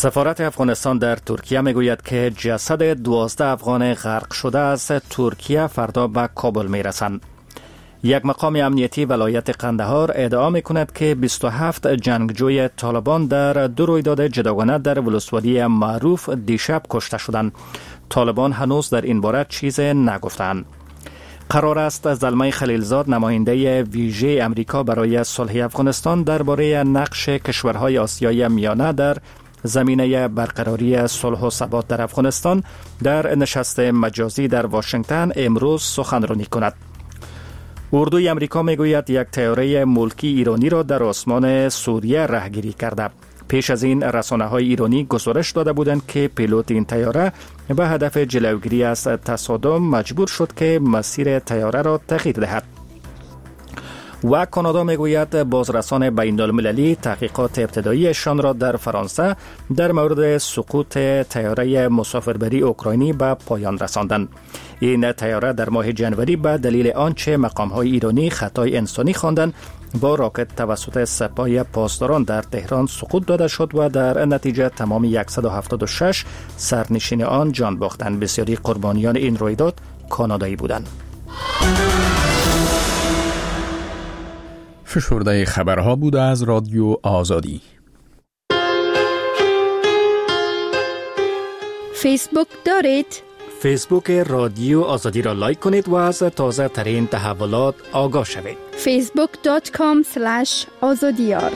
سفارت افغانستان در ترکیه میگوید که جسد 12 افغان غرق شده از ترکیه فردا به کابل میرسند. یک مقام امنیتی ولایت قندهار ادعا میکند که 27 جنگجوی طالبان در دو رویداد جداگانه در ولسوالی معروف دیشب کشته شدند. طالبان هنوز در این باره چیز نگفتند. قرار است زلمه خلیلزاد نماینده ویژه امریکا برای صلح افغانستان درباره نقش کشورهای آسیای میانه در زمینه برقراری صلح و ثبات در افغانستان در نشست مجازی در واشنگتن امروز سخنرانی کند. اردوی امریکا میگوید یک طیاره ملکی ایرانی را در آسمان سوریه رهگیری کرده. پیش از این رسانه‌های ایرانی گزارش داده بودند که پیلوت این طیاره به هدف جلوگیری از تصادم مجبور شد که مسیر طیاره را تغییر دهد. و کانادا میگوید بازرسان بین‌المللی تحقیقات ابتداییشان را در فرانسه در مورد سقوط طیاره مسافربری اوکراینی به پایان رساندند. این طیاره در ماه جنوری به دلیل آنچه مقام‌های ایرانی خطای انسانی خواندند با راکت توسط سپاه پاسداران در تهران سقوط داده شد و در نتیجه تمام 176 سرنشین آن جان باختند. بسیاری قربانیان این رویداد کانادایی بودند. فشرده خبرها بود از رادیو آزادی. فیسبوک دارید؟ فیسبوک رادیو آزادی را لایک کنید و از تازه ترین تحولات آگاه شوید. facebook.com/azadiyar.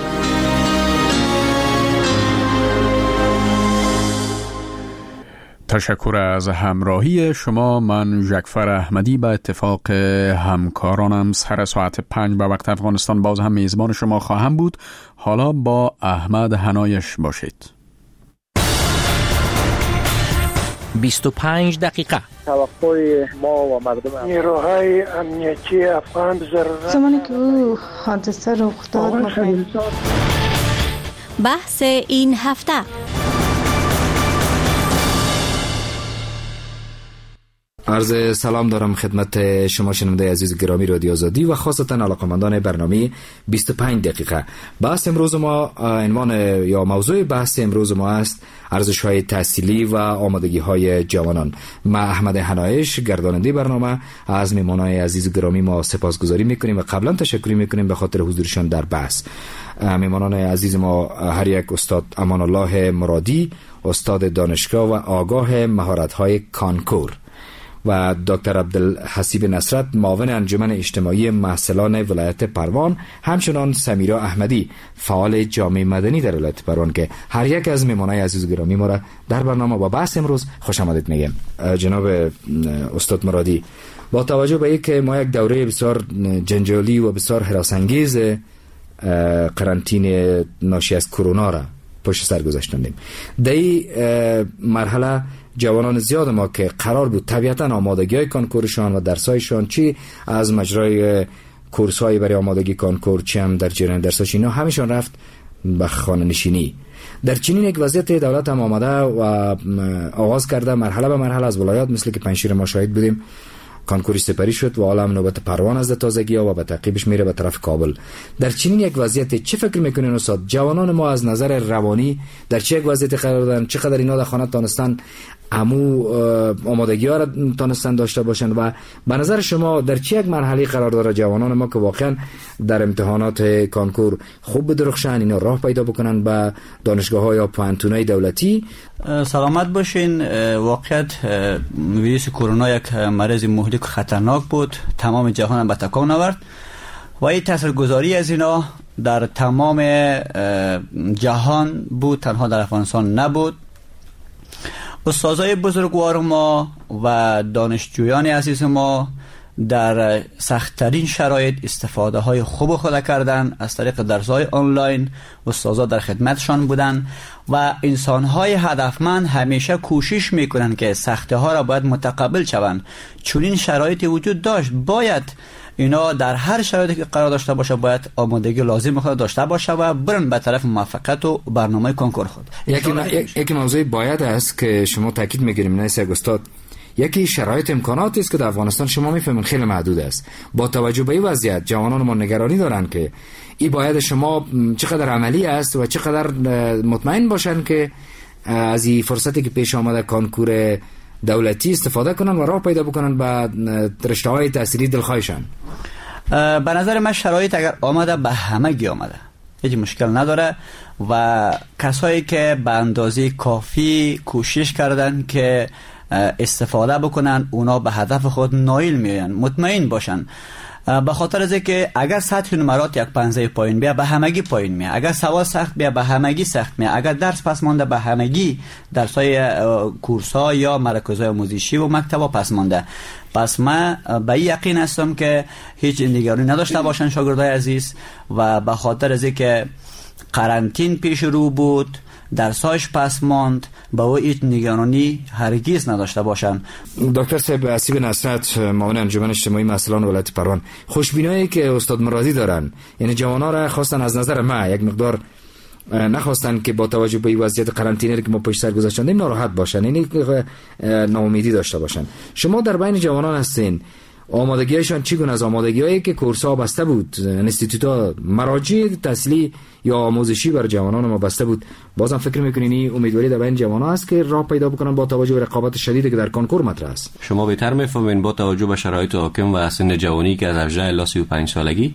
تشکر از همراهی شما. من جعفر احمدی به اتفاق همکارانم سر ساعت 5 به وقت افغانستان باز هم میزبان شما خواهم بود. حالا با احمد حنایش باشید. 25 دقیقه توقع ما و مردم نیروهای امنیتی افغان ضرورت زمانی که او حادثه رخ داد بحث این هفته. عرض سلام دارم خدمت شما شنونده عزیز گرامی رادیو آزادی و خاصتا علاقه‌مندان برنامه 25 دقیقه. بحث امروز ما عنوان یا موضوع بحث امروز ما است ارزش‌های تحصیلی و آمادگی‌های جوانان. ما احمد حنایش گرداننده برنامه از مهمانان عزیز گرامی ما سپاسگزاری می‌کنیم و قبلا تشکر می‌کنیم به خاطر حضورشان در بحث. مهمانان عزیز ما هر یک استاد امان الله مرادی، استاد دانشگاه و آگاه مهارت‌های کانکور، و دکتر عبدالحسیب نصرت معاون انجمن اجتماعی محصلان ولایت پروان، همچنان سمیرا احمدی فعال جامعه مدنی در ولایت پروان که هر یک از مهمانای عزیز گرامی ما را در برنامه و بحث امروز خوش آمدید میگم. جناب استاد مرادی، با توجه به اینکه ما یک دوره بسیار جنجالی و بسیار هراس‌انگیز قرنطینه ناشی از کرونا را پشت سر گذاشتیم، در این مرحله جوانان زیاد ما که قرار بود طبیعتا آمادگی‌های کانکورشان و درسایشان چی از مجرای کورس‌های برای آمادگی کانکور چی هم در جریان درساش اینا همیشان رفت به خانه نشینی. در چنین یک وضعیت دولت هم آمده و آغاز کرده مرحله به مرحله از ولایات، مثل که پنجشیر ما شاهد بودیم کانکوری سپری شد و حالا هم نوبت پروان از تازگی ها و به تعقیبش میره به طرف کابل. در چنین یک وضعیت چه فکر میکنین استاد؟ جوانان ما از نظر روانی در چه یک وضعیتی قرار دارن؟ چقدر اینا در خانه تانستن امو آمادگی ها را تانستن داشته باشن و به نظر شما در چه یک مرحله قرار داره جوانان ما که واقعا در امتحانات کانکور خوب بدرخشن، اینا راه پیدا بکنن به دانشگاه ها یا پوانتونای دولتی؟ سلامت باشین. واقعیت ویروس کرونا یک مرض مهلک خطرناک بود، تمام جهان به تکان آورد و این تاثیرگذاری از اینا در تمام جهان بود، تنها در افغانستان نبود. استادای بزرگوار ما و دانشجویان عزیز ما در سخت‌ترین شرایط استفاده های خوب خود کردن از طریق درس‌های آنلاین. استادا در خدمتشان بودن و انسان‌های هدفمند همیشه کوشش میکنن که سختی‌ها را باید متقبل شوند. چون این شرایطی وجود داشت، باید اینا در هر شرایطی که قرار داشته باشه باید آمادگی لازم خود داشته باشه و برن به طرف موفقیت و برنامه کنکور خود. یکی موضوع باید است که شما تاکید می‌گیریم نه استاد، یکی شرایط امکانات است که در افغانستان شما میفهمین خیلی محدود است. با توجه به این وضعیت جوانان ما نگرانی دارن که این باید شما چقدر عملی است و چقدر مطمئن باشن که از این فرصتی که پیش آمده کنکور دولتی استفاده کنن و راه پیدا بکنن به رشته‌های تحصیلی دلخواهشان؟ به نظر من شرایط اگر آمده به همگی آمده، هیچ مشکل نداره و کسایی که به اندازه کافی کوشش کردن که استفاده بکنن اونا به هدف خود نائل میان، مطمئن باشن. به خاطر از که اگر سطح نمرات یک 15 پایین بیا به همگی پایین میاد، اگر سوال سخت بیا به همگی سخت میاد، اگر درس پس مانده به همگی درسای کورس‌ها یا مراکزهای آموزشی و مکتب‌ها پس مانده. پس من به این یقین هستم که هیچ نگرانی نداشته باشن شاگردای عزیز و به خاطر از که قرنطین پیش رو بود، درساش پس ماند، با او هیچ نگرانی هرگز نداشته باشن. دکتر صاحب حسیب نصرت، معاون انجمن اجتماعی مسئولان ولایت پروان، خوشبینایی که استاد مرادی دارن، یعنی جوانا را خواستن از نظر ما یک مقدار نخواستن که با توجه به وضعیت قرنطینه که ما پشت سر گذاشتیم ناراحت باشن، یعنی ناامیدی داشته باشن. شما در بین جوانان هستین، آمادگیشان چگونه از آمادگی‌هایی که کورس‌ها بسته بود، انستیتوت‌ها، مراجع تحصیلی یا آموزشی بر جوانان ما بسته بود، بازم فکر می‌کنین این امیدواری در بین جوانان است که راه پیدا بکنن با توجه به رقابت شدیدی که در کنکور مطرح است؟ شما بهتر می‌فهمین با توجه به شرایط حاکم و سن جوانی که از 18 الی 35 سالگی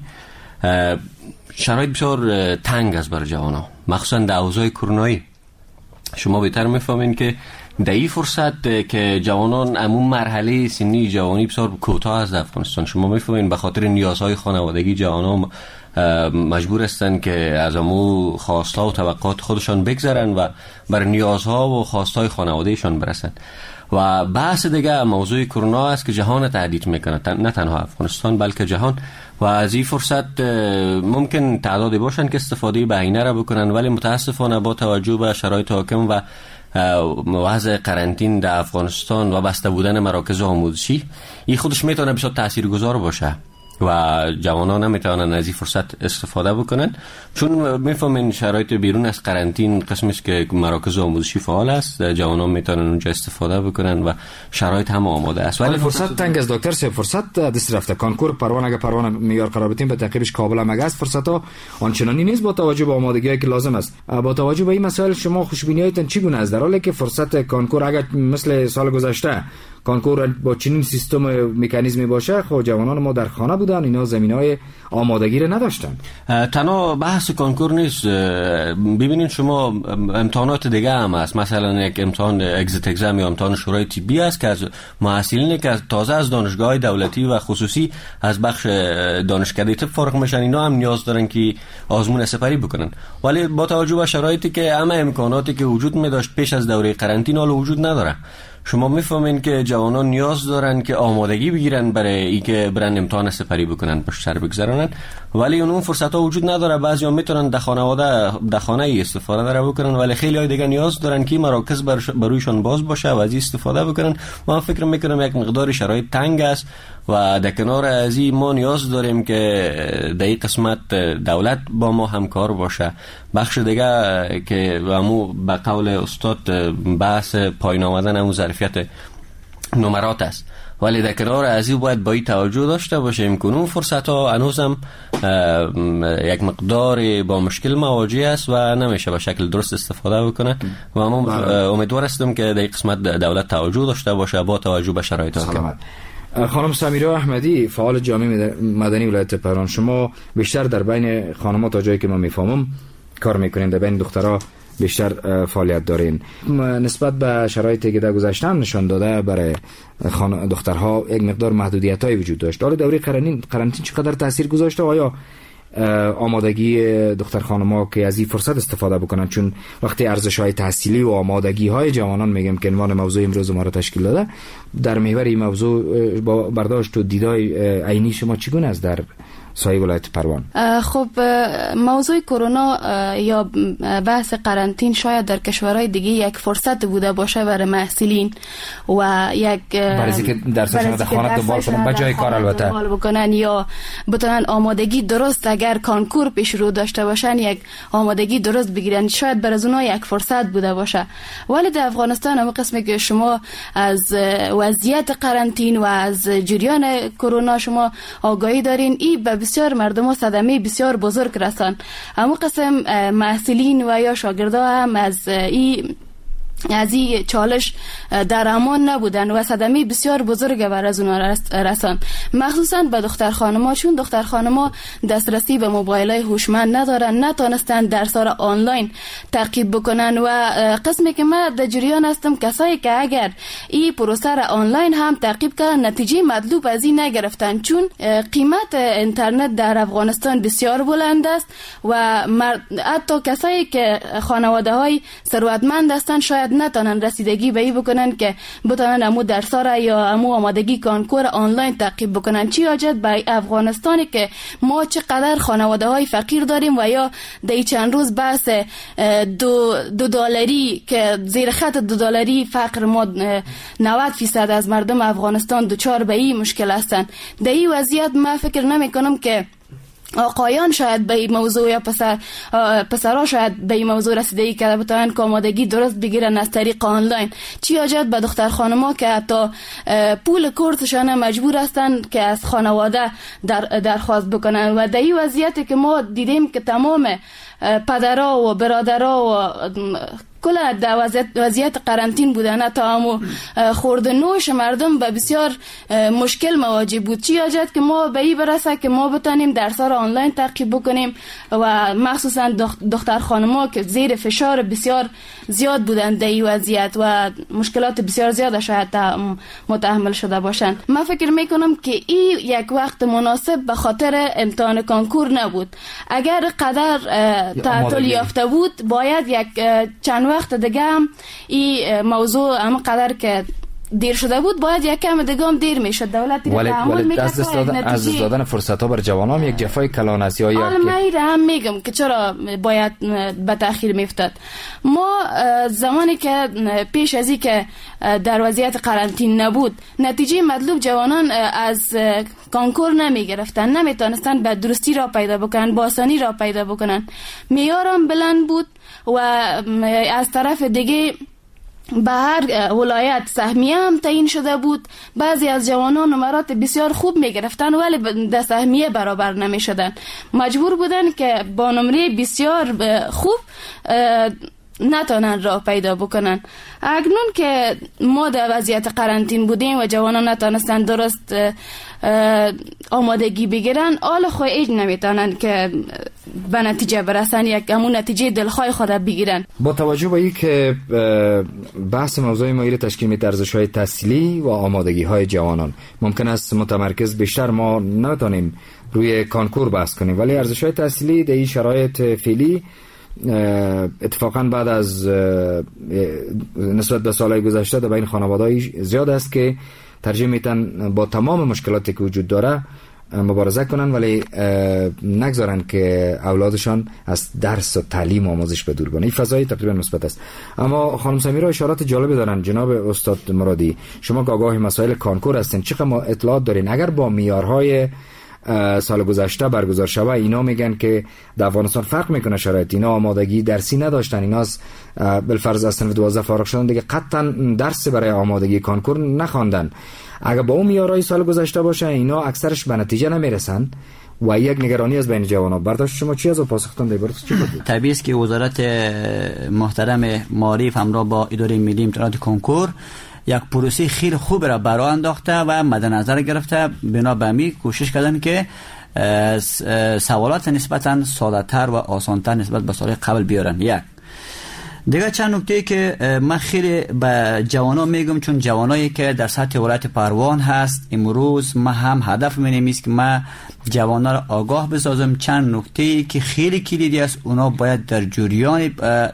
شرایط بسیار تنگ است برای جوانان، مخصوصا در اوضاع کرونایی. شما بهتر می‌فهمین که در این فرصت که جوانان عموم مرحله سنی جوانی بسیار کوتاه است در افغانستان، شما می‌فهمین به خاطر نیازهای خانوادگی جوانان مجبور هستند که از امو خواست‌ها و توقعات خودشان بگذرن و بر نیازها و خواست‌های خانوادهشان برسن. و بحث دیگه موضوع کرونا است که جهان تهدید میکنه، نه تنها افغانستان بلکه جهان، و از این فرصت ممکن تعدادی باشن که استفاده بهینه را بکنن، ولی متاسفانه با توجه به شرایط حاکم و وضع قرنطین در افغانستان و بسته بودن مراکز آموزشی، این خودش میتونه بسیار تاثیرگذار باشه و جوانان نمیتونن از این فرصت استفاده بکنن، چون میفهمین شرایط بیرون از قرنطین قسمی است که مراکز آموزشی فعال است، جوانان میتونن اونجا استفاده بکنن و شرایط هم آماده است. ولی فرصت تنگ است دکتر صاحب، فرصت دست رفته. کنکور پروان اگه پروان معیار قرار بدیم به تعقیبش کابل هم است، فرصت ها آنچنانی نیست با توجه به آمادگی که لازم است. با توجه به این مسائل شما خوشبینیاتون چگونه است در حالی که فرصت کنکور اگه مثل سال گذشته کنکور با چنین سیستم مکانیزمی باشه، خب جوانان ما در خانه بودن، اینا زمینه‌های آمادگی رو نداشتن. تنها بحث کنکور نیست، ببینید شما امتحانات دیگه هم هست، مثلا یک امتحان اگزیت اگزم یا امتحان شورای طبی است که از محصلینی که تازه از دانشگاه‌های دولتی و خصوصی از بخش دانشکده طب فارغ میشن، اینا هم نیاز دارن که آزمون سپری بکنن، ولی با توجه به شرایطی که همه امکاناتی که وجود می داشت پیش از دوره قرنطینه حالا وجود نداره. شما میفهمین که جوانان نیاز دارن که آمادگی بگیرن برای اینکه برن امتحان سپری بکنن، پشت سر بگذرونن، ولی اون فرصت ها وجود نداره. بعضیا میتونن در خانه استفاده داره بکنن، ولی خیلی های دیگه نیاز دارن که مراکز برویشان باز باشه و از استفاده بکنن. ما فکر میکنم یک مقدار شرایط تنگ است و در کنار از این ما نیاز داریم که در این قسمت دولت با ما همکار باشه. بخش دیگه که به قول استاد بحث پایین آمدن همون ظرفیت نمرات است، ولی در کنار از این باید با این توجه داشته باشیم که اون فرصت ها هنوزم یک مقدار با مشکل مواجه است و نمیشه به شکل درست استفاده بکنه و ما امیدوار هستم که در این قسمت دولت توجه داشته باشه با توجه به شرایط ها. خانم سمیرا احمدی، فعال جامعه مدنی ولایت پروان، شما بیشتر در بین خانم‌ها تا جایی که من میفهمم کار میکنین، در بین دخترها بیشتر فعالیت دارین. نسبت به شرایطی که در گذشته هم نشان داده برای دخترها یک مقدار محدودیت‌های وجود داشت. حالا دوره قرنطینه چقدر تاثیر گذاشته و آیا آمادگی دختر خانم‌ها که از این فرصت استفاده بکنن، چون وقتی ارزش‌های تحصیلی و آمادگی‌های جوانان میگم که عنوان موضوع امروز ما را تشکیل داده، در محور این موضوع با برداشت و دیدای عینی شما چگونه است در سایه ولایت پروان؟ خب موضوع کرونا یا بحث قرنطین شاید در کشورهای دیگه یک فرصت بوده باشه برای محصلین و یک برای که درسشون در خانه دنبال کنن بجای کار البته بکنن یا بتونن آمادگی درست، اگر کانکور پیش رو داشته باشن یک آمادگی درست بگیرن، شاید برای اونها یک فرصت بوده باشه. ولی در افغانستان هم قسمی که شما از وضعیت قرنطین و از جریان کرونا شما آگاهی دارین، این به بسیار مردم ها صدمه بسیار بزرگ رسان. اما قسم محصلین و یا شاگردا هم از این از این چالش در امان نبودن و صدمه بسیار بزرگ بر از اونا رساند، مخصوصا به دختر خانما، چون دختر خانما دسترسی به موبایل های هوشمند ندارن، نتونستن درس را آنلاین تعقیب بکنن و قسمی که من در جریان هستم کسایی که اگر این پروسه را آنلاین هم تعقیب کردن نتیجه مطلوب از این نگرفتن، چون قیمت اینترنت در افغانستان بسیار بلند است و حتی کسایی که خانواده های ثروتمند هستند شاید نتونن رسیدگی به این بکنن که بتونن امو درسا را یا امو آمادگی کانکور آنلاین تعقیب بکنن. چی حاجت به افغانستانی که ما چقدر خانواده های فقیر داریم و یا در چند روز بحث $2 که زیر خط $2 فقر ما 90% از مردم افغانستان دچار به این مشکل هستند. در این وضعیت من فکر نمی کنم که آقایان شاید به این موضوع یا پسرها شاید به این موضوع رسیدگی کرده بتوانن که آمادگی درست بگیرن از طریق آنلاین. چی حاجت به دختر خانما که حتی پول کورسشان مجبور هستن که از خانواده درخواست بکنن و در این وضعیتی که ما دیدیم که تمام پدرها و برادرها و کل در وضعیت قرنطین بودن تا همو خورد نوش مردم به بسیار مشکل مواجه بود. چی حاجت که ما به این برسه که ما بتانیم درس‌ها را آنلاین تعقیب بکنیم و مخصوصا دختر خانم‌ها که زیر فشار بسیار زیاد بودن در این وضعیت و مشکلات بسیار زیاد شاید متحمل شده باشند. من فکر میکنم که این یک وقت مناسب به خاطر امتحان کانکور نبود. اگر قدر تعطیل یافته بود باید یک چند وقت دیگه هم این موضوع هم قدر که دیر شده بود باید یک کم دیگه هم دیر میشد. دولت ولی از دادن فرصت ها بر جوانان یک جفای کلان است یا یک من هم میگم که چرا باید به تأخیر میفتاد. ما زمانی که پیش از این که در وضعیت قرنطین نبود نتیجه مطلوب جوانان از کانکور نمیگرفتن، نمیتونستن به درستی را پیدا بکنن، با آسانی را پیدا بکنن. معیارم بلند بود و از طرف دیگه به هر ولایت سهمیه هم تعیین شده بود. بعضی از جوانان نمرات بسیار خوب می گرفتن ولی در سهمیه برابر نمی شدن، مجبور بودن که با نمره بسیار خوب نتونن راه پیدا بکنن. اکنون که ما در وضعیت قرنطین بودیم و جوانان نتونستن درست آمادگی بگیرن، حال خود ایج نمیتونن که به نتیجه برسن، یک همون نتیجه دلخواه خود بگیرن. با توجه به این که بحث موضوع ما ایره تشکیل میده ارزش‌های تحصیلی و آمادگی‌های جوانان، ممکن است متمرکز بیشتر ما نتونیم روی کانکور بحث کنیم، ولی ارزش‌های تحصیلی در این شرایط فعلی اتفاقا بعد از نسبت به سالهای گذشته در بین خانواده‌های زیاد است که ترجیح میتن با تمام مشکلاتی که وجود داره مبارزه کنن ولی نگذارن که اولادشان از درس و تعلیم و آموزش به دور بانه. این فضای تقریبا مثبت است. اما خانم سمیرا اشارات جالبی دارن. جناب استاد مرادی، شما که آگاه مسائل کانکور هستین، چقدر ما اطلاعات دارین اگر با معیارهای سال گذشته برگزار شده؟ اینا میگن که در افغانستان فرق میکنه شرایط، اینا آمادگی درسی نداشتن، اینا از بالفرض از صنف 12 فارغ شدن دیگه قطعا درس برای آمادگی کانکور نخواندن. اگر با اون معیارهای سال گذشته باشه اینا اکثرش به نتیجه نمیرسن و یک نگرانی از بین جوانان. برداشت شما چی از پاسختون در باره چی بود؟ طبیعی است که وزارت محترم معارف همراه با اداره ملی امتحانات کنکور یک پروسه خیلی خوب را برای انداخته و مد نظر گرفته، بنا به همین کوشش کردن که سوالات نسبتا ساده تر و آسان تر نسبت به سال قبل بیارن. یک دیگه چند نکته که من خیلی به جوانان میگم، چون جوانایی که در سطح ولایت پروان هست امروز ما هم هدف می‌نمیست که ما جوانان را آگاه بسازم. چند نکته که خیلی کلیدی است، اونا باید در جریان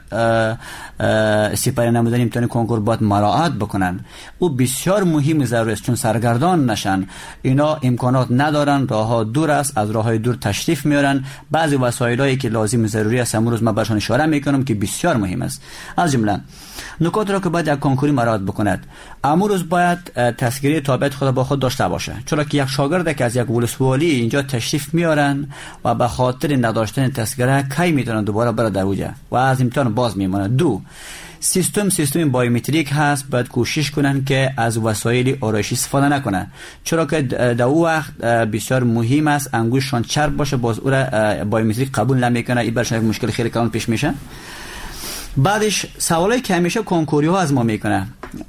سپری نمودن امتحان کنکور باید مراعات بکنن. او بسیار مهم ضروری است، چون سرگردان نشن. اینا امکانات ندارن، راهها دور است، از راههای دور تشریف میارن. بعضی وسایلی که لازم ضروری است امروز ما برشان اشاره میکنم که بسیار مهم است. از جمله نکات را که باید یک کانکوری مراعات بکند. امروز باید تسکیری تابعیت خود با خود داشته باشه، چرا که یک شاگرد که از یک ولسوالی اینجا تشریف میارن و به خاطر نداشتن تسکیره کی میتونن دوباره بره در اوجه و از امتحان باز میمونه. دو، سیستم بایومتریک هست، باید کوشش کنن که از وسایل آرایشی استفاده نکنن، چرا که در اون وقت بسیار مهم است انگشتشان چرب باشه، باز او را بایومتریک قبول نمیکنه، این برشون یک مشکل خیلی کلان پیش میشه. بعدش سوالایی که همیشه کنکوری ها از ما میکنه،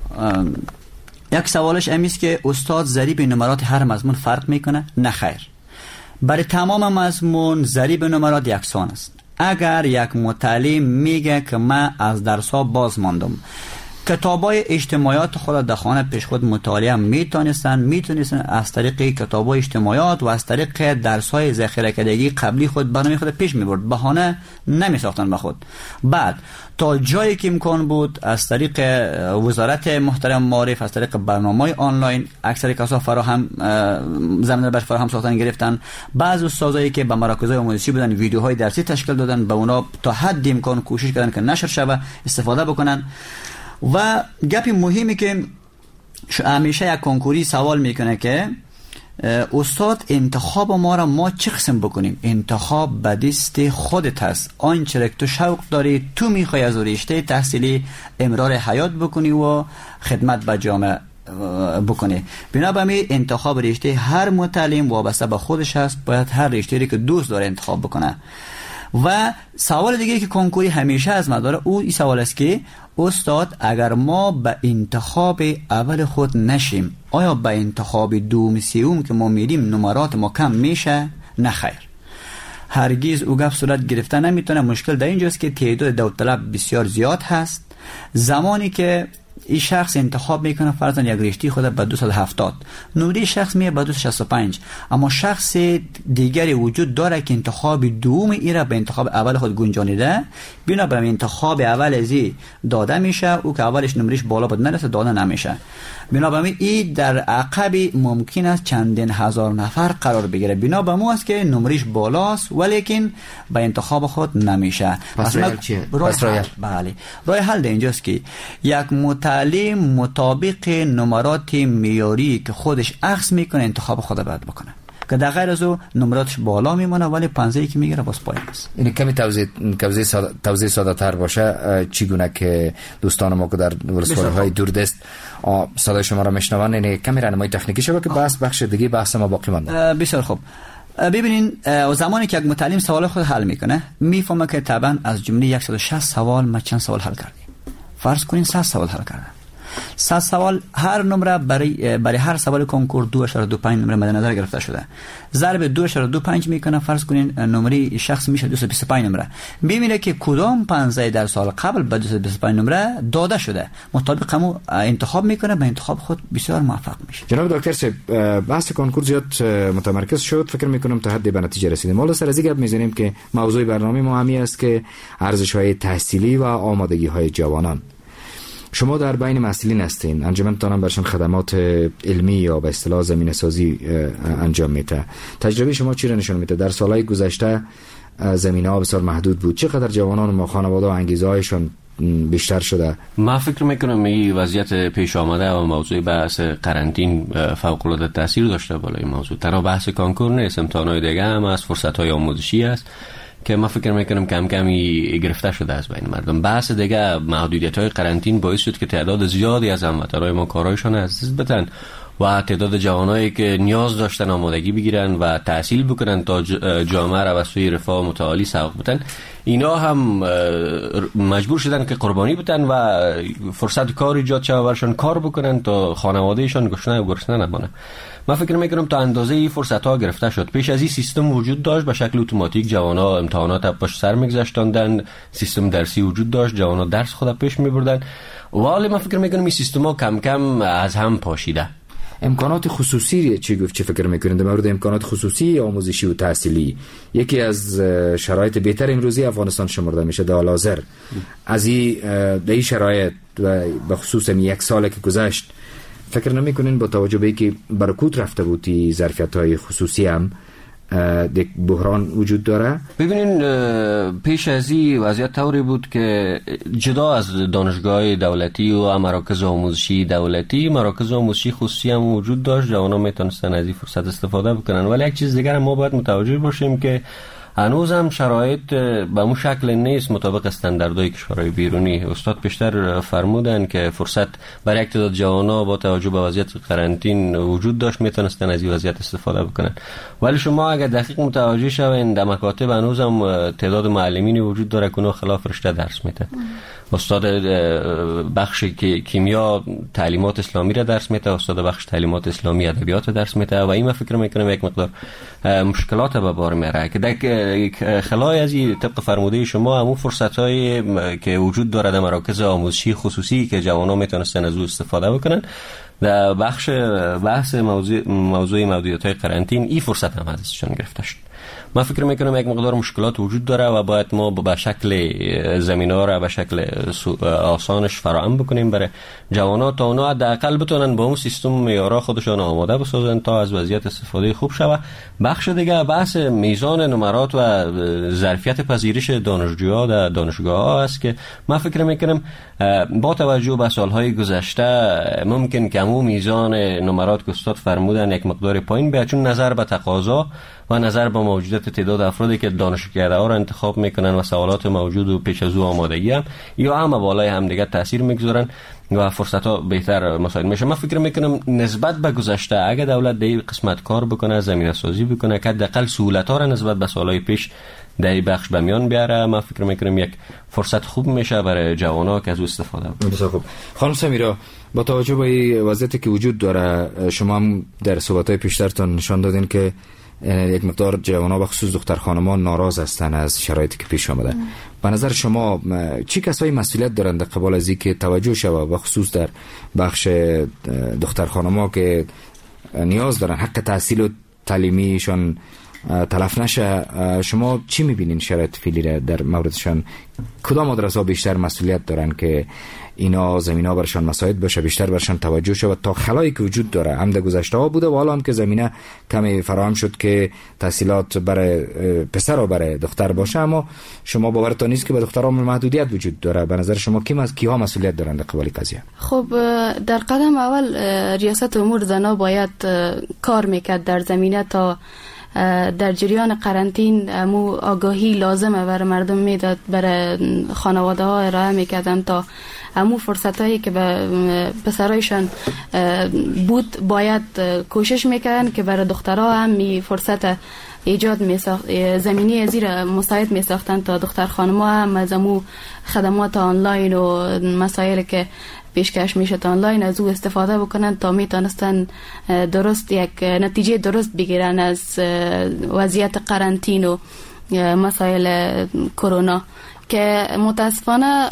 یک سوالش امیست که استاد ضریب نمرات هر مضمون فرق میکنه؟ نه خیر، برای تمام مضمون ضریب نمرات یکسان است. اگر یک متعلم میگه که من از درس ها باز ماندم، کتابای اجتماعیات خود در خانه پیش خود مطالعه میتونستن از طریق کتابای اجتماعیات و از طریق درس های ذخیره کردگی قبلی خود برنامه خود پیش میبرد، بهانه نمیساختن به خود. بعد تا جایی که امکان بود از طریق وزارت محترم معارف، از طریق برنامه‌های آنلاین اکثر کسا فراهم زمینه بر فراهم ساختن گرفتن. بعضی استادایی که به مراکزهای آموزشی بودن ویدیوهای درسی تشکیل دادن، به اونا تا حد امکان کوشش کردن که نشر شوه استفاده بکنن. و گپی مهمی که همیشه یک کنکوری سوال میکنه که استاد انتخاب ما چه قسم بکنیم؟ انتخاب به دست خودت هست، آنچه که تو شوق داری تو میخوای از رشته تحصیلی امرار حیات بکنی و خدمت به جامعه بکنی. بنابراین انتخاب رشته هر متعلم وابسته به خودش هست، باید هر رشته‌ای که دوست داره انتخاب بکنه. و سوال دیگه که کنکوری همیشه از ما داره این سوال است که استاد اگر ما به انتخاب اول خود نشیم، آیا به انتخاب دوم سوم که ما میریم نمرات ما کم میشه؟ نه خیر، هرگز او گپ صورت گرفته نمیتونه. مشکل در اینجاست که تعداد داوطلب بسیار زیاد هست. زمانی که این شخص انتخاب میکنه فرضاً یک رشته خود به 270، نمره شخص میه به 265، اما شخص دیگری وجود داره که انتخاب دوم ایره به انتخاب اول خود گنجانیده، بنابراین انتخاب اول ازی داده میشه، او که اولش نمرش بالا بود نرسه داده نمیشه. بنابراین این در عقب ممکن است چندین هزار نفر قرار بگیره، بنابراین است که نمرش بالاست ولیکن به انتخاب خود نمیشه. پس بله، راه حل اینجاست که یک متعلم مطابق نمرات معیاری که خودش اخذ میکنه انتخاب خود باید بکنه، که در غیر از او نمراتش بالا میمونه ولی پنزه‌ای که میگیره باز پایین است. این کمی توضیح ساده تر باشه چگونه که دوستان ما که در ولسوالی‌های دوردست صدای شما را میشنوند، یعنی کمی راهنمایی تکنیکی شده که بخش دیگه بحث ما باقی مانده. بسیار خوب. ببینین زمانی که یک متعلم سوال خود حل میکنه میفهمه که طبعا از جمله 160 سوال ما چند سوال حل کردیم. فرض کنین 100 سوال حل کردم. 100 سوال هر نمره برای هر سوال کنکور 2.25 نمره مد نظر گرفته شده. ضرب 2.25 میکنه، فرض کنین نمره شخص میشه 225 نمره. میبینه که کدام 15 در سال قبل به 225 نمره داده شده، مطابق همو انتخاب میکنه، به انتخاب خود بسیار موفق میشه. جناب دکتر صاحب، بحث کنکور زیاد متمرکز شد، فکر میکنم تا حدی به نتیجه رسیدیم. حالا سر از این گپ میزنیم که موضوع برنامه ما همی است که ارزش‌های تحصیلی و آمادگی‌های جوانان. شما در بین مسئولین هستین، انجمنتان هم برشان خدمات علمی یا به اصطلاح زمینه سازی انجام میده. تجربه شما چی را نشون میده؟ در سالهای گذشته زمینه‌ها بسیار محدود بود، چقدر جوانان و خانواده و انگیزه‌هایشان بیشتر شده؟ من فکر میکنم این وضعیت پیش آمده و موضوع بحث قرنطین فوق العاده تاثیر داشته بالای موضوع. تنها بحث کنکور نیست، امتحانات دیگه هم از فرصت‌های آموزشی است که من فکر میکنم کم کمی گرفته شده از بین مردم. بحث دیگه محدودیت‌های قرنطین باعث شد که تعداد زیادی از هموطنان ما کارهایشان از دست بدن و تعداد جوانایی که نیاز داشتن آمادگی بگیرن و تحصیل بکنن تا جامعه را به سوی رفاه متعالی سوق بدن، اینا هم مجبور شدن که قربانی بدن و فرصت کار ایجاد شود برشان کار بکنن تا خانوادهشان گشنه و گرسنه نمانه. من فکر میکنم تا اندازه این فرصت ها گرفته شد. پیش از این سیستم وجود داشت، به شکل اتوماتیک جوانا امتحانات پشت سر میگذاشتاندن، سیستم درسی وجود داشت، جوانا درس خود پیش میبردن، ولی من فکر میکنم این سیستم ها کم کم از هم پاشیده. امکانات خصوصی چی فکر میکنید در مورد امکانات خصوصی آموزشی و تحصیلی؟ یکی از شرایط بهتر امروزی افغانستان شمرده میشه در حال حاضر. از این شرایط و به خصوص یک سال که گذشت فکر نمیکنین با توجه به اینکه برکوت رفته بود این ظرفیت‌های خصوصی هم یک بحران وجود داره؟ ببینین پیش از این وضعیت طوری بود که جدا از دانشگاه دولتی و مراکز آموزشی دولتی، مراکز آموزشی خصوصی هم وجود داشت، جوانان میتونستن از این فرصت استفاده بکنن. ولی یک چیز دیگر ما باید متوجه باشیم که هنوز هم شرایط به اون شکل نیست مطابق استانداردهای کشورهای بیرونی. استاد پیشتر فرمودن که فرصت برای یک تعداد جوانا با توجه به وضعیت قرنطین وجود داشت میتونستن از این وضعیت استفاده بکنن، ولی شما اگر دقیق متوجه شوین در مکاتب هنوز هم تعداد معلمینی وجود داره که اونها خلاف رشته درس میدن. استاد بخش کیمیا تعلیمات اسلامی را درس میده، استاد بخش تعلیمات اسلامی ادبیات درس میده و این فکر میکنم یک مقدار مشکلات به بار میاره که در خلای از این طبق فرموده شما همون فرصت‌های که وجود داره در مراکز آموزشی خصوصی که جوانان میتونستن از او استفاده بکنن در بخش بحث موضوع محدودیت‌های قرنطین این فرصت هم ازشون گرفته شد. من فکر میکنم یک مقدار مشکلات وجود داره و باید ما به شکل زمینه‌ها را به شکل آسانش فراهم بکنیم برای جوانان تا اونا حداقل بتونن با اون سیستم معیارها خودشون آماده بسازن تا از وضعیت استفاده خوب شود. بخش دیگه بحث میزان نمرات و ظرفیت پذیرش دانشجوها در دانشگاه‌ها است که من فکر میکنم با توجه به سالهای گذشته ممکن که همون میزان نمرات که استاد فرمودن یک مقدار پایین بیاد، چون نظر به تقاضا و نظر به موجودیت تعداد افرادی که دانشکده‌ها را انتخاب میکنن و سوالات موجود و پیش از او آمادگی هم یا هم بالای هم دیگه تاثیر میگذارن و فرصت‌ها بهتر مساعد میشه. من فکر میکنم نسبت به گذشته اگه دولت در این قسمت کار بکنه، زمینه سازی بکنه که حداقل سهولت‌ها را نسبت به سالهای پیش در این بخش به میان بیاره، من فکر میکنم یک فرصت خوب میشه برای جوان‌ها که از او استفاده کنن. بسیار خوب. خانم سمیرا، با توجه به این وضعیتی که وجود داره، شما هم در صحبت‌های پیشترتون نشان دادین که یک مقدار جوان‌ها به خصوص دختر خانمان ناراض هستن از شرایطی که پیش آمده. به نظر شما چی کسایی مسئولیت دارند در قبال از اینکه توجه شود به خصوص در بخش دختر خانم‌ها که نیاز دارن حق تحصیل و تعلیمیشان تلف نشه؟ شما چی می‌بینین شرایط فعلی را در موردشان؟ کدام مدرسه‌ها بیشتر مسئولیت دارن که اینا زمینه برشان مساعد باشه، بیشتر برشان توجه شود تا خلایی که وجود داره هم در گذشته ها بوده و حالا هم که زمینه کمی فراهم شد که تحصیلات برای پسر و برای دختر باشه، اما شما باورتان نیست که به دخترها محدودیت وجود داره؟ به نظر شما کیها مسئولیت دارند در قبال قضیه؟ خب در قدم اول ریاست امور زنان باید کار میکرد در زمینه تا در جریان قرنطین امو آگاهی لازمه برای مردم میداد، برای خانواده ها ارائه میکردن تا امو فرصت هایی که به پسرایشان بود باید کوشش میکردن که برای دخترها هم می فرصت ایجاد میساخت، زمینی زیر مساعد میساختن تا دختر خانم هم از امو خدمات آنلاین و مسائل که پیشکش میشه تا آنلاین از او استفاده بکنن تا میتونستن درست یک نتیجه درست بگیرن از وضعیت قرنطین و مسائل کرونا که متاسفانه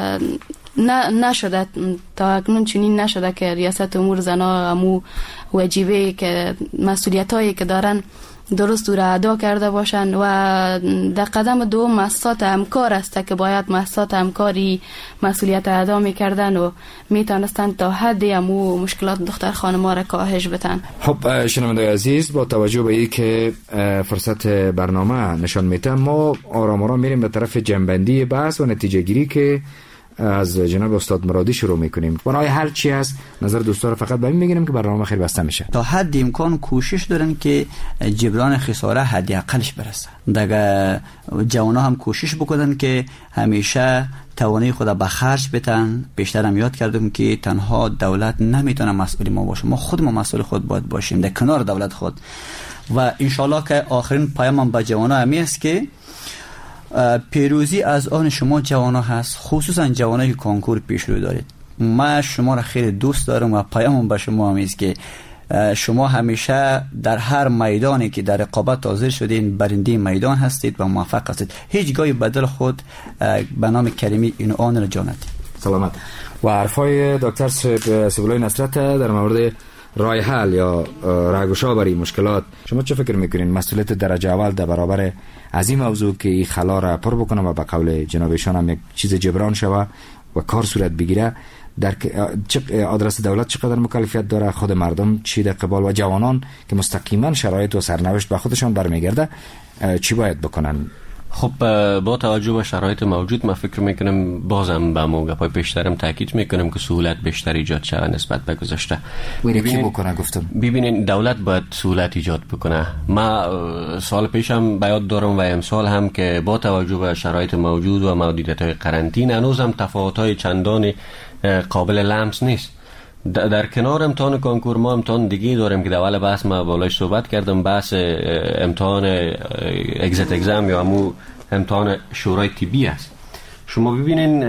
نشده تا اکنون. چنین نشده که ریاست امور زنان امو واجبه که مسئولیت هایی که دارن درست را ادا کرده باشن و در قدم دوم مؤسسات همکار است که باید مؤسسات همکاری مسئولیت ادا میکردن و میتونستن تا حدی همو مشکلات دختر خانم‌ها را کاهش بدن. خب شنوندگان عزیز، با توجه به این که فرصت برنامه نشان میده، ما آرام آرام میریم به طرف جنبندی بحث و نتیجه گیری که از جناب استاد مرادی شروع میکنیم. برای هر چی هست نظر دوستان رو فقط به این میگیریم که برنامه خیلی بسته میشه. تا حد امکان کوشش دارن که جبران خساره حدی اقلش برسه. دیگه جوانا هم کوشش بکنن که همیشه توانایی خود به خرج بدن. بیشتر هم یاد کردم که تنها دولت نمیتونه مسئول ما باشه، ما خودمون مسئول خود باید باشیم در کنار دولت خود. و انشالله که آخرین پیامم به جوانا همی است که پیروزی از آن شما جوانا هست، خصوصا جوانایی که کنکور پیش رو دارید. من شما را خیلی دوست دارم و پیامم به شما هم است که شما همیشه در هر میدانی که در رقابت حاضر شدین برنده میدان هستید و موفق هستید. هیچگاهی بدل خود به نام کریمی این آن را جانید. سلامت. و حرفای دکتر سبیلای نصرت در مورد راه حل یا راهگشا برای مشکلات، شما چه فکر میکنین مسئولیت درجه اول در برابر از این موضوع که این خلا را پر بکنه و به قول جنابشان هم یک چیز جبران شوه و کار صورت بگیره، در آدرس دولت چقدر مکلفیت داره، خود مردم چی در قبال و جوانان که مستقیما شرایط و سرنوشت به خودشان برمیگرده چی باید بکنن؟ خب با توجه به شرایط موجود من فکر میکنم بازم به موقع‌های پیشترم تاکید میکنم که سهولت بیشتر ایجاد شود نسبت به گذشته. ببینین دولت باید سهولت ایجاد بکنه. ما سال پیشم بیاد دارم و امسال هم که با توجه به شرایط موجود و محدودیت‌های قرنطینه هنوزم تفاوت‌های چندان قابل لمس نیست. در کنار امتحان کنکور ما امتحان دیگه داریم که در اول بحث ما بالاش صحبت کردم، بحث امتحان اگزیت اگزم یا همون امتحان شورای طبی است. شما ببینین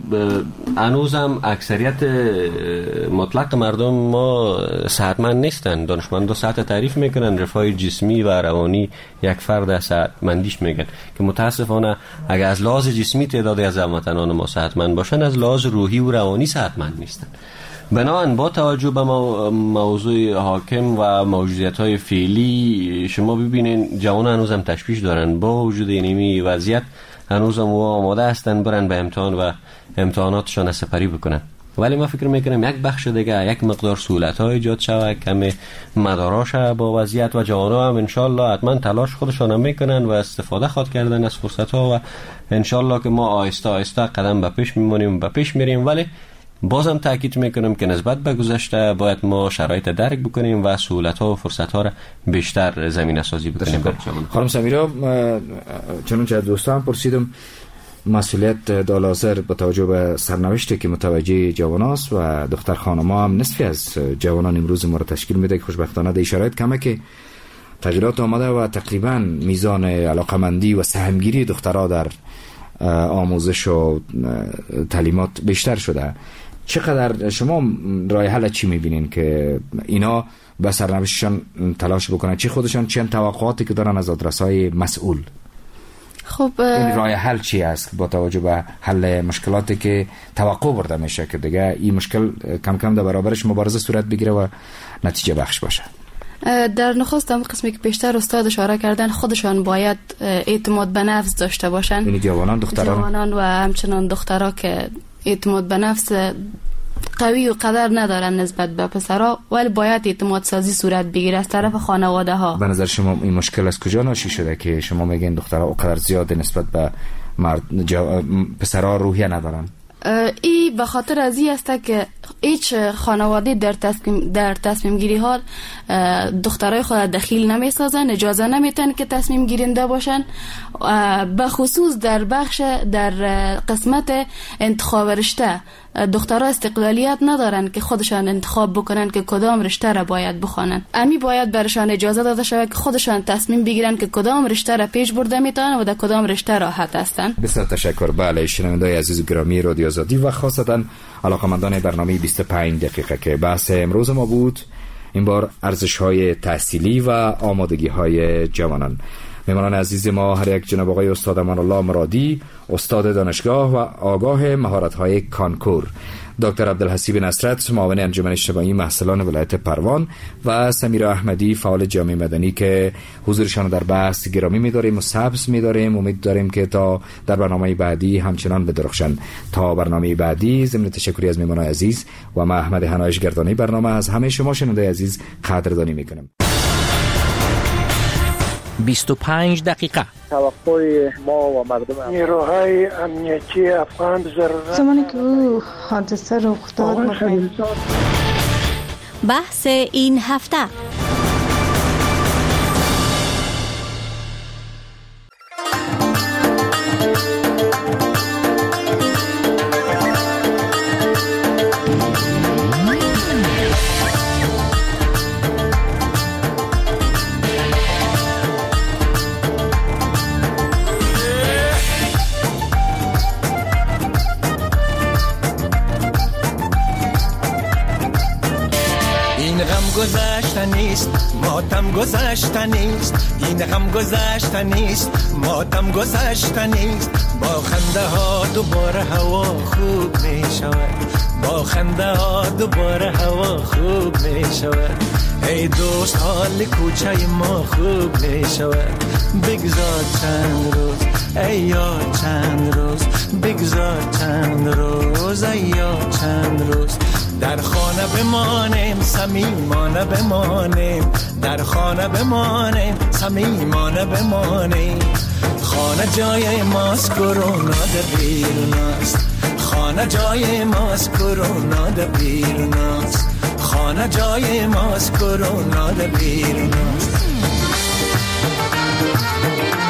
هنوزم اکثریت مطلق مردم ما صحتمند نیستن. دانشمندا سطح تعریف میکنن رفاه جسمی و روانی یک فرد صحتمندیش میگن که متاسفانه اگر از لحاظ جسمی تعدادی از هموطنان ما صحتمند باشن، از لحاظ روحی و روانی صحتمند نیستن. بنابراین با توجه به موضوع حاکم و موجودیت‌های فعلی شما ببینین جوان هنوزم تشویش دارن. با وجود اینمی وضعیت هنوزم آماده هستن برن به امتحان و امتحاناتشان سپری بکنن. ولی ما فکر میکنم یک بخش دیگه یک مقدار سهولت‌ها ایجاد شود، کم مداراش با وضعیت و جوان‌ها هم انشالله حتما تلاش خودشان میکنن و استفاده خود کردن از فرصت‌ها و انشالله که ما آهسته آهسته قدم به پیش میریم. ولی بازم تاکید میکنم که نسبت به گذشته باید ما شرایط درک بکنیم و سهولت‌ها و فرصت‌ها را بیشتر زمینه سازی بکنیم. خانم سمیرا، چنانچه از دوستان پرسیدم، مسئولیت دالازر با توجه به سرنوشتی که متوجه جوان است و دختر خانم‌ها هم نصفی از جوانان امروز ما را تشکیل میده که خوشبختانه در شرایط کمه که تغییرات آمده و تقریبا میزان علاقمندی و سهمگیری دخترها در آموزش و تعلیمات بیشتر شده. چقدر شما راه حل چی میبینین که اینا به سرنوشتشان تلاش بکنن؟ چی خودشان چه توقعاتی که دارن از آدرس‌های مسئول؟ خب این راه حل چی است با توجه به حل مشکلاتی که توقع برده میشه که دیگه این مشکل کم کم در برابرش مبارزه صورت بگیره و نتیجه بخش باشه؟ در نخست هم قسمی که بیشتر استاد اشاره کردن، خودشان باید اعتماد به نفس داشته باشن. یعنی جوانان و همچنان دخترها که اعتماد به نفس قوی و قدر ندارن نسبت به پسرها، ولی باید اعتماد سازی صورت بگیره از طرف خانواده ها. به نظر شما این مشکل از کجا ناشی شده که شما میگین دخترها اونقدر زیاد نسبت به پسرها روحیه ندارن؟ ای به خاطر از این است که هیچ خانواده در تصمیم گیری ها دخترای خود دخیل نمی سازن، اجازه نمیتن که تصمیم گیرنده باشن، به خصوص در قسمت انتخاب رشته دخترها استقلالیت ندارن که خودشان انتخاب بکنن که کدام رشته را باید بخوانن. امی باید برشان اجازه داده شود که خودشان تصمیم بگیرن که کدام رشته را پیش برده میتونن و در کدام رشته راحت هستن. بسیار تشکر. بله، شنوندگان عزیز گرامی رادیو آزادی و خاصتا علاقمندان برنامه 25 دقیقه که بحث امروز ما بود، این بار ارزش‌های تحصیلی و آمادگی‌های جوانان. مهمانان عزیز ما هر یک جناب آقای استاد امان الله مرادی، استاد دانشگاه و آگاه مهارت‌های کانکور، دکتر عبدالحسیب نصرت، معاون انجمن اجتماعی محصلان ولایت پروان و سمیرا احمدی، فعال جامعه مدنی که حضورشان در بحث گرامی می‌داریم و سبز می‌داریم. امید داریم که تا در برنامه بعدی همچنان بدرخشند. تا برنامه بعدی، ضمن تشکری از مهمانان عزیز و من احمد هنایش گردانی برنامه از همه شما شنونده عزیز قدردانی می‌کنم. 25 دقیقه توقع ما و مردم نیروهای امنیتی افغان ضرورت زمانی که او حادثه رخ داد بحث این هفته. گذشته نیست، ماتم گذشته نیست، این غم گذشته نیست، ماتم گذشته نیست. با خنده ها دوباره هوا خوب می شود، با خنده ها دوباره هوا خوب می شود. ای دوست حال کوچه ما خوب می شود. بگذار چند روز ای یاد، چند روز بگذار چند روز ای یاد، چند روز در خانه بمانیم، صمیمانه بمانیم، در خانه بمانیم، صمیمانه بمانیم. خانه خانه جای ماست کرونا در بیرون است خانه جای ماست کرونا در بیرون است خانه جای ماست کرونا در بیرون است